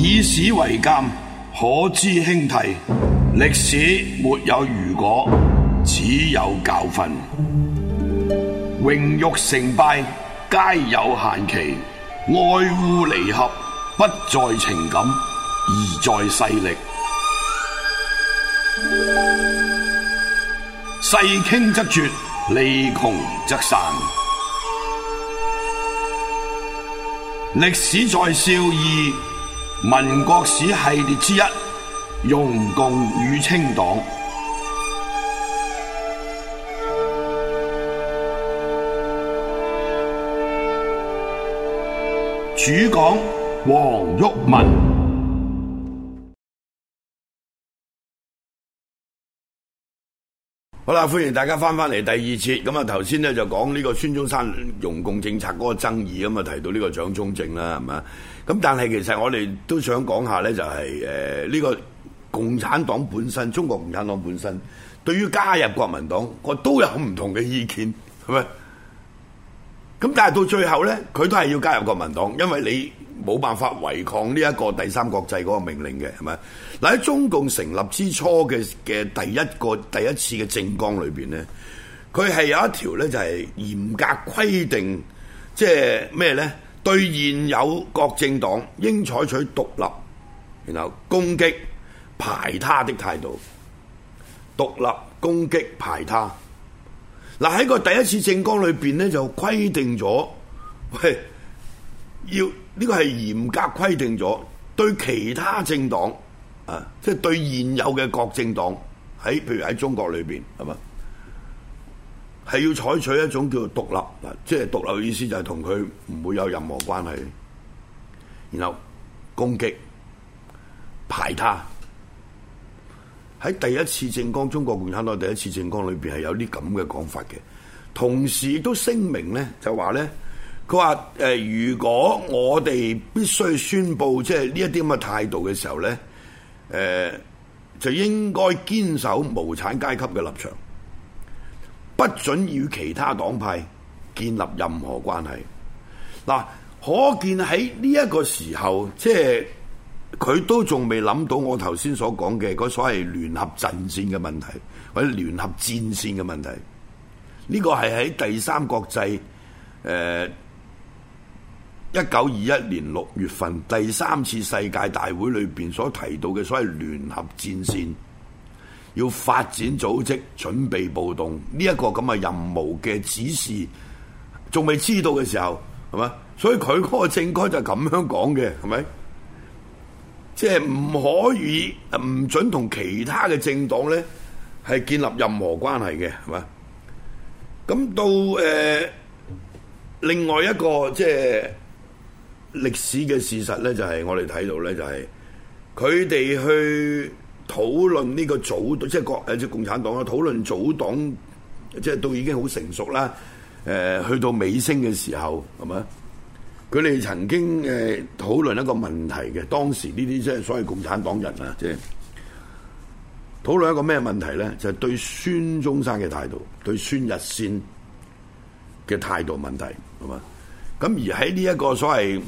以史為鑑，可知興替。歷史沒有如果，只有教訓。榮辱成敗皆有限期，愛惡離合不在情感，而在勢力。勢傾則絕，利窮則散。歷史在笑貳，民國史系列之一，容共與清黨。主講黃毓民。好啦，歡迎大家翻嚟第二節。咁啊，頭先咧就講呢個孫中山容共政策嗰個爭議，咁啊提到呢個蔣中正啦，係嘛？咁但係其實我哋都想講下咧，就係呢個共產黨本身，中國共產黨本身對於加入國民黨，我都有唔同嘅意見，係咪？咁但係到最後咧，佢都係要加入國民黨，因為你冇辦法違抗呢一個第三國際嗰個命令嘅，係咪？嗱，喺中共成立之初嘅第一次嘅政綱裏邊咧，佢係有一條咧就係嚴格規定，即係咩咧？對現有各政黨應採取獨立，然後攻擊排他的態度。獨立攻擊排他。嗱，喺個第一次政綱裏邊咧就規定咗，喂，要呢個係嚴格規定咗對其他政黨啊，即係對現有嘅各政黨譬如喺中國裏邊係嘛，係要採取一種叫做獨立嗱，即係獨立嘅意思就係同佢唔會有任何關係，然後攻擊排他。喺第一次政綱，中國共產黨第一次政綱裏邊係有啲咁嘅講法嘅，同時亦都聲明咧，就話咧，佢話如果我哋必須宣佈即係呢一啲咁嘅態度嘅時候咧，就應該堅守無產階級嘅立場，不准與其他黨派建立任何關係。嗱，可見喺呢一個時候，即係佢都仲未諗到我頭先所講嘅嗰所謂聯合陣線嘅問題，或者聯合戰線嘅問題。呢個係喺第三國際1921年6月份第三次世界大會裏邊所提到嘅所謂聯合戰線，要發展組織準備暴動呢一個咁嘅任務嘅指示，仲未知道嘅時候，係嘛？所以佢嗰個政綱就咁樣講嘅，係咪？即係唔可以唔准同其他嘅政黨咧係建立任何關係嘅，係嘛？咁到另外一個即係歷史嘅事實咧，就係我哋睇到咧，就係佢哋去討論呢個組黨，即係共產黨啦，討論組黨，即係都已經好成熟啦。去到尾聲嘅時候，係嘛？佢哋曾經討論一個問題嘅，當時呢啲即係所謂共產黨人啊，即係討論一個咩問題咧？就係對孫中山嘅態度，對孫逸仙嘅態度問題，係嘛？咁而喺呢一個所謂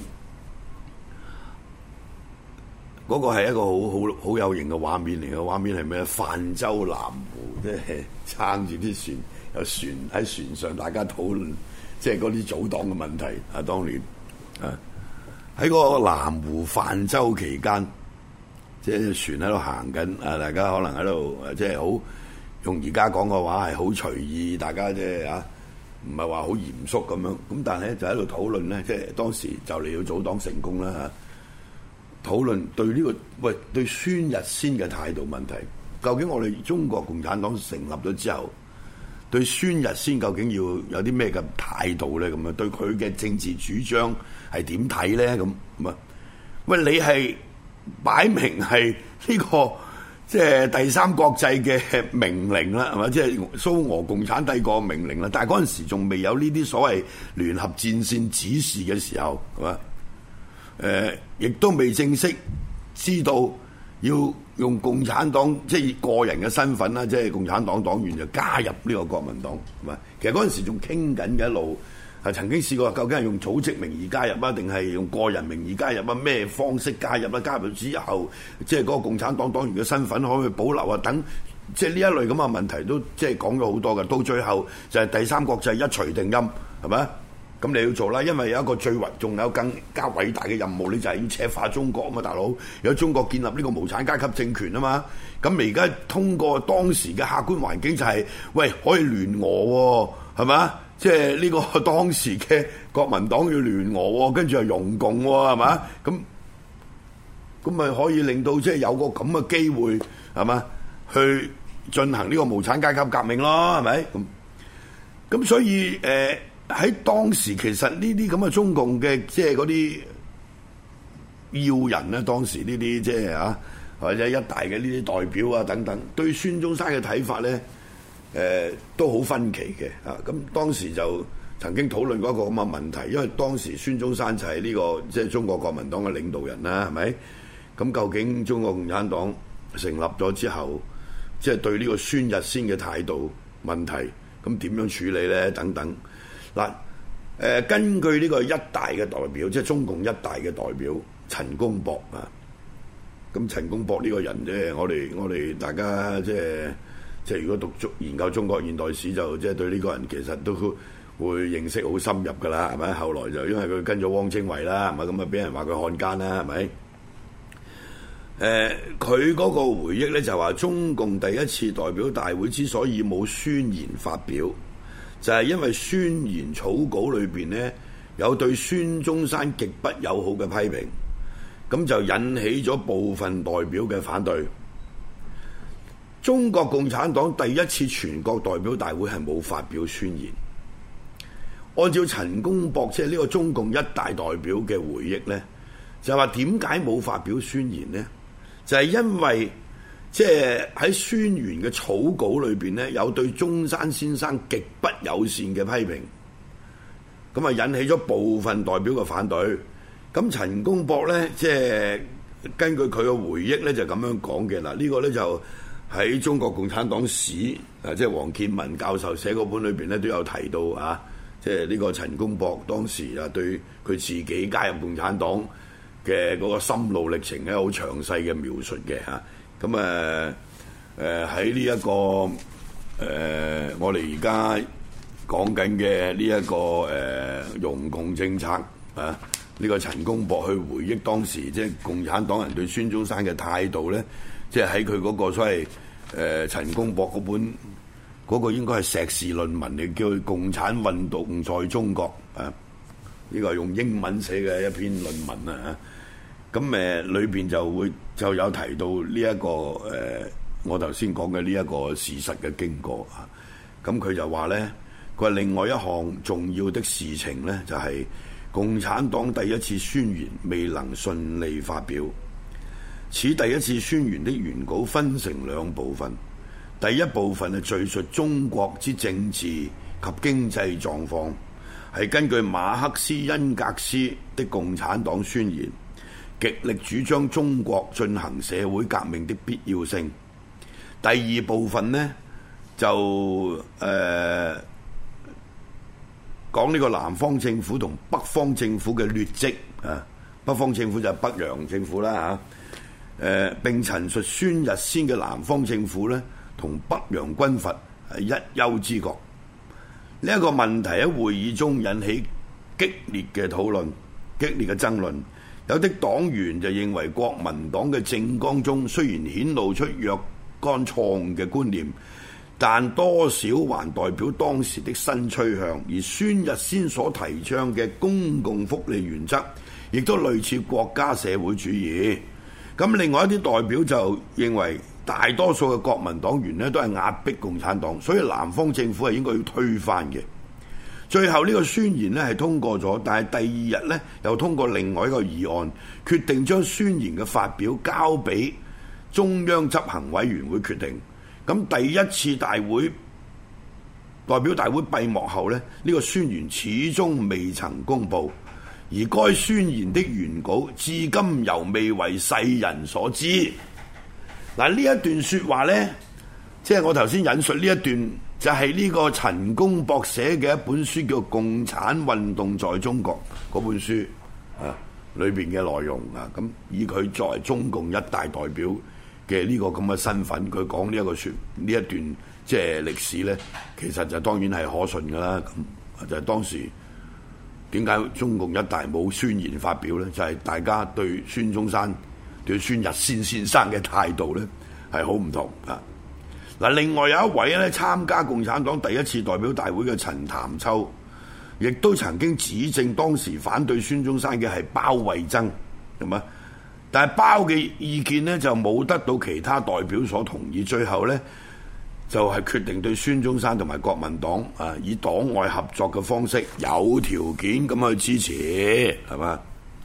嗰個係一個好有型嘅畫面嚟嘅，畫面係咩？泛舟南湖，即係撐住啲船，有船喺船上，大家討論即係嗰啲組黨嘅問題啊，當年。喺嗰個南湖泛舟期間，即係船喺度行緊，大家可能喺度即係好用而家講嘅話係好隨意，大家即係唔係話好嚴肅咁樣。咁但係咧就喺度討論咧，即係當時就嚟要組黨成功啦嚇。討論對呢個對孫逸仙嘅態度問題，究竟我哋中國共產黨成立咗之後，對孫逸仙究竟要有啲咩嘅態度咧？咁啊，對佢嘅政治主張係點睇咧？咁啊，喂，你係擺明係呢個即係第三國際嘅命令啦，係嘛？即係蘇俄共產帝國命令啦。但係嗰陣時仲未有呢啲所謂聯合戰線指示嘅時候，係嘛？亦都未正式知道要用共產黨即係個人嘅身份啦，即係共產黨黨員就加入呢個國民黨，係嘛？其實嗰陣時仲傾緊嘅，一路曾經試過究竟係用組織名義加入啊，定係用個人名義加入啊？咩方式加入啊？加入之後，即係嗰個共產黨黨員嘅身份可唔可以保留啊？等即係呢一類咁嘅問題都即係講咗好多嘅。到最後就係第三國際一錘定音，係咪？咁你要做啦，因為有一個仲有更加偉大嘅任務，你就係要赤化中國啊嘛，大佬！有中國建立呢個無產階級政權啊嘛。咁而家通過當時嘅客觀環境就係，喂，可以聯俄喎，係咪？即係呢個當時嘅國民黨要聯俄喎，跟住又容共喎，係嘛？咁咪可以令到即係有個咁嘅機會，係嘛？去進行呢個無產階級革命咯，係咪？咁所以喺當時其實呢啲咁嘅中共嘅即係嗰啲要人咧，當時呢啲即係或者一大嘅呢啲代表啊等等，對孫中山嘅睇法咧，都好分歧嘅啊！咁當時就曾經討論過一個咁嘅問題，因為當時孫中山就係呢個即係中國國民黨嘅領導人啦，係咪？咁究竟中國共產黨成立咗之後，即係對呢個孫逸仙嘅態度問題，咁點樣處理咧？等等嗱，根據呢個一大嘅代表，即係中共一大嘅代表陳公博啊，咁陳公博呢個人啫，我哋大家即係如果研究中國現代史，就即係對呢個人其實都會認識好深入㗎啦，係咪？後來就因為佢跟咗汪精衛啦，係咪？咁啊俾人話佢漢奸啦，係咪？佢嗰個回憶咧就話，中共第一次代表大會之所以冇宣言發表，就係因為宣言草稿裏邊呢有對孫中山極不友好嘅批評，咁就引起咗部分代表嘅反對。中國共產黨第一次全國代表大會係冇發表宣言。按照陳公博即係呢個中共一大代表嘅回憶呢，就話點解冇發表宣言呢？就係因為即係喺宣言嘅草稿裏邊呢，有對中山先生極不友善嘅批評，咁啊引起咗部分代表嘅反對。咁陳公博呢，即係根據佢嘅回憶呢，就咁樣講嘅嗱，呢個呢，就喺中國共產黨史啊，即係黃建文教授寫嗰本裏邊呢，都有提到啊，即係呢個陳公博當時啊對佢自己加入共產黨嘅嗰個心路歷程咧，好詳細嘅描述嘅嚇。咁喺呢一個我哋而家講緊嘅呢一個容共政策啊，呢個陳公博去回憶當時即係共產黨人對孫中山嘅態度咧，即係喺佢嗰個所謂陳公博嗰本嗰個應該係碩士論文嚟，叫《共產運動在中國》啊。呢個係用英文寫嘅一篇論文啊。咁裏邊就有提到呢一個我頭先講嘅呢一個事實嘅經過啊。咁佢就話咧，佢話另外一項重要的事情咧，就係共產黨第一次宣言未能順利發表。此第一次宣言的原稿分成兩部分，第一部分係敘述中國之政治及經濟狀況，係根據馬克思恩格斯的共產黨宣言，極力主張中國進行社會革命的必要性。第二部分呢，就講呢個南方政府同北方政府嘅劣跡啊，北方政府就係北洋政府啦嚇，並陳述孫逸仙嘅南方政府呢同北洋軍閥係一丘之貉。呢一個問題喺會議中引起激烈嘅討論、激烈嘅爭論。有的黨員就認為國民黨嘅政綱中雖然顯露出若干錯誤嘅觀念，但多少還代表當時的新趨向。而孫逸仙所提倡嘅公共福利原則，亦都類似國家社會主義。咁另外一啲代表就認為大多數嘅國民黨員呢都係壓迫共產黨，所以南方政府係應該要推翻嘅。最後呢個宣言呢係通過咗，但係第二日呢又通過另外一個議案，決定將宣言嘅發表交俾中央執行委員會決定。咁第一次代表大會閉幕後呢，呢個宣言始終未曾公佈，而該宣言的原稿至今猶未為世人所知。嗱，呢一段説話呢，即係我頭先引述呢一段， 就係呢個陳公博寫嘅一本書叫《共產運動在中國》嗰本書啊，裏邊嘅內容啊，咁以佢作為中共一大代表嘅呢個咁嘅身份，佢講呢一段即係歷史咧，其實就當然係可信噶啦。咁就係當時點解中共一大冇宣言發表咧？就係大家對孫中山、對孫逸仙先生嘅態度咧係好唔同啊！嗱，另外有一位咧參加共產黨第一次代表大會嘅陳潭秋，亦都曾經指證當時反對孫中山嘅係包惠僧，係嘛？但係包嘅意見呢，就冇得到其他代表所同意，最後呢，就係決定對孫中山同埋國民黨啊以黨外合作嘅方式有條件咁去支持，係嘛？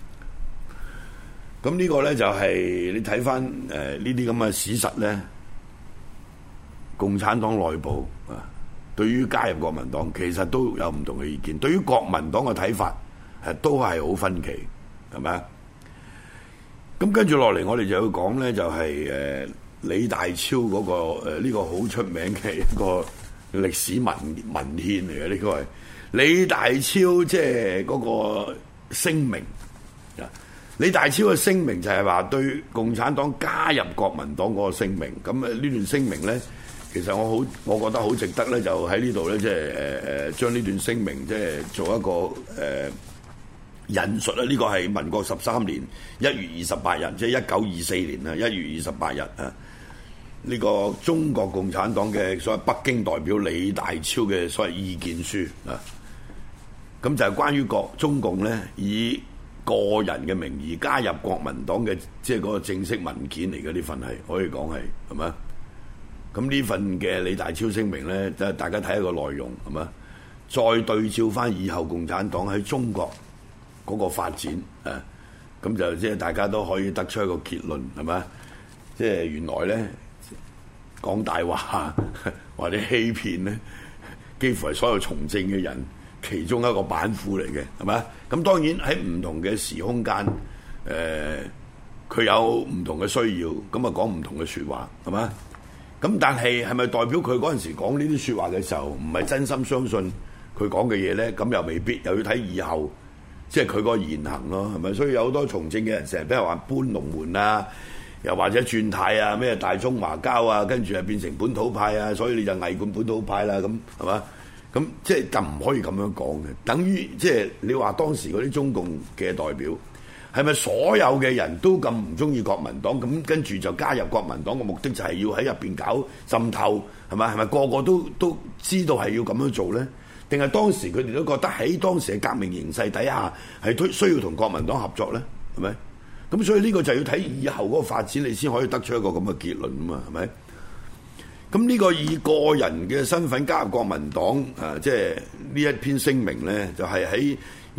咁呢個呢，就係你睇翻呢啲咁嘅史實呢，共產黨內部啊對於加入國民黨其實都有唔同嘅意見，對於國民黨嘅睇法都係好分歧，係咪啊？咁跟住落嚟，我哋就要講咧，就係李大釗嗰個呢個好出名嘅一個歷史文獻嚟嘅，呢個係李大釗即係嗰個聲明啊。李大釗嘅聲明就係話對共產黨加入國民黨嗰個聲明。咁呢段聲明咧，其實我覺得好值得咧，就喺呢度咧，即係將呢段聲明即係做一個引述啦。呢個係民國13年1月28日，即係1924年啊1月28日啊，呢個中國共產黨嘅所謂北京代表李大釗嘅所謂意見書啊。咁就係關於中共咧以個人嘅名義加入國民黨嘅，即係嗰個正式文件嚟嘅，呢份係可以講係咪？咁呢份嘅李大釗聲明咧，即係大家睇下個內容係嘛，再對照翻以後共產黨喺中國嗰個發展啊，咁就即係大家都可以得出一個結論係嘛，即係原來咧講大話或者欺騙咧，幾乎係所有從政嘅人其中一個板斧嚟嘅係嘛。咁當然喺唔同嘅時空間，佢有唔同嘅需要，咁啊講唔同嘅説話係嘛。咁但係係咪代表佢嗰陣時講呢啲説話嘅時候唔係真心相信佢講嘅嘢咧？咁又未必，又要睇以後即係佢個言行咯，係咪？所以有好多從政嘅人成日俾人話搬龍門啊，又或者轉軚啊，咩大中華膠啊，跟住啊變成本土派啊，所以你就偽冠本土派啦，咁係嘛？咁即係就唔可以咁樣講嘅，等於即係你話當時嗰啲中共嘅代表係咪所有嘅人都咁唔中意國民黨，咁跟住就加入國民黨嘅目的就係要喺入邊搞滲透，係咪？係咪個個都知道係要咁樣做咧？定係當時佢哋都覺得喺當時嘅革命形勢底下係需要同國民黨合作咧？係咪？咁所以呢個就要睇以後嗰個發展，你先可以得出一個咁嘅結論啊嘛？係咪？咁呢個以個人嘅身份加入國民黨啊，即係呢一篇聲明咧，就係喺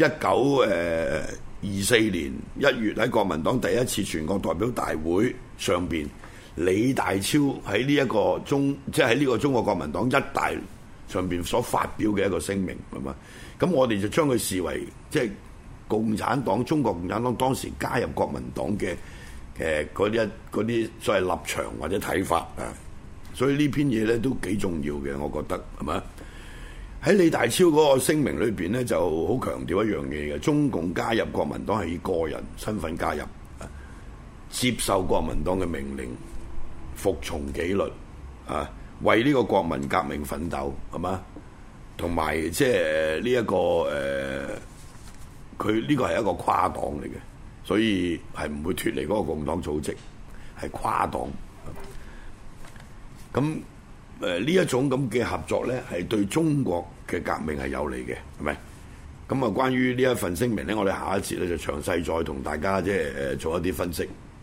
1924年1月喺國民黨第一次全國代表大會上邊，李大釗喺呢一個即係喺呢個中國國民黨一大上邊所發表嘅一個聲明，係嘛？咁我哋就將佢視為即係共產黨、中國共產黨當時加入國民黨嘅嗰啲所謂立場或者睇法啊。所以呢篇嘢咧都幾重要嘅，我覺得係嘛？喺李大釗嗰個聲明裏邊咧，就好強調一樣嘢嘅，中共加入國民黨係以個人身份加入，接受國民黨嘅命令，服從紀律，啊，為呢個國民革命奮鬥，係嘛？同埋即係呢一個佢呢個係一個跨黨嚟嘅，所以係唔會脫離嗰個共黨組織，係跨黨。咁呢一種咁嘅合作咧，係對中國嘅革命係有利嘅，係咪？咁啊，關於呢一份聲明咧，我哋下一節咧就詳細再同大家即係做一啲分析。